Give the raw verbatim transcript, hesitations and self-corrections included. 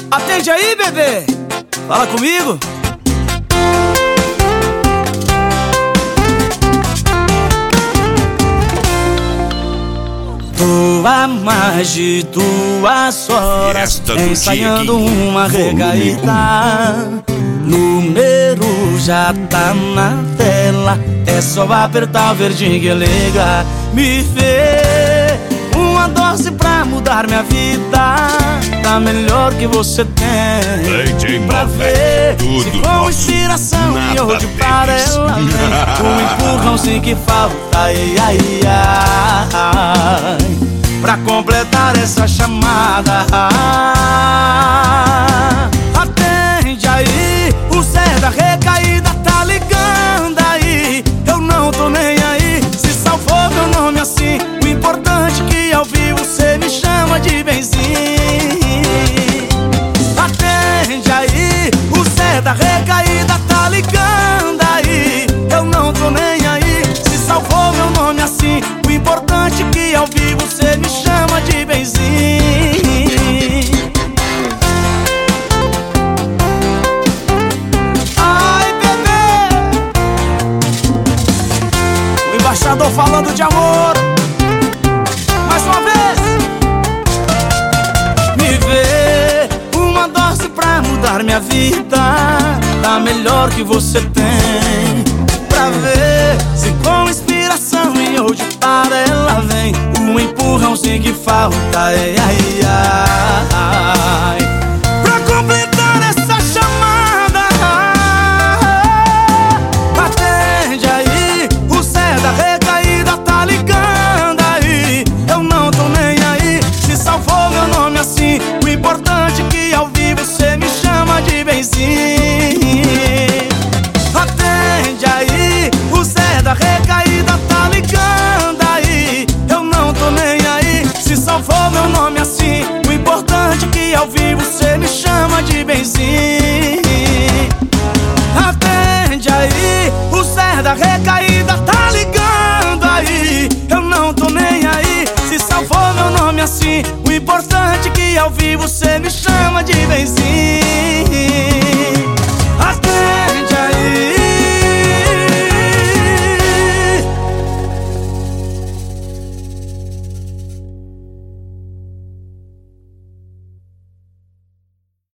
Atende aí, bebê. Fala comigo. Tô há mais de duas horas ensaiando uma recaída. Número já tá na tela, é só apertar o verdinho que liga. Me vê uma dose pra mudar minha vida, tá melhor que você tem. Pra ver se com inspiração e hoje para ela vem um empurrãozinho que falta, ai, ai, ai, pra completar essa chamada. Atende aí, o Zé da recaída tá ligando aí. Eu não tô nem aí se salvou meu nome assim. O importante é que ao vivo cê me chama de benzinho. Atende aí, o Zé da recaída tá ligando aí. Eu não tô nem aí se salvou meu nome assim. O importante é que ao vivo cê me chama de benzinho. Ai, bebê, o embaixador falando de amor. Mais uma vez. Me vê uma dose pra mudar minha vida, tá melhor que você tem. Pra ver se com inspiração e hoje para ela vem um empurrãozinho que falta, ai, ai, ai, pra completar essa chamada. Atende aí, o Zé da recaída tá ligando aí. Eu não tô nem aí se salvou meu nome assim. O importante é que ao vivo cê me chama de benzinho. Atende aí, o Zé da recaída tá ligando aí. Eu não tô nem aí se salvou meu nome assim. O importante é que ao vivo cê me chama de benzinho. Atende aí, o Zé da recaída tá ligando aí. Eu não tô nem aí se salvou meu nome assim. O importante é que ao vivo cê me chama de benzinho. Atende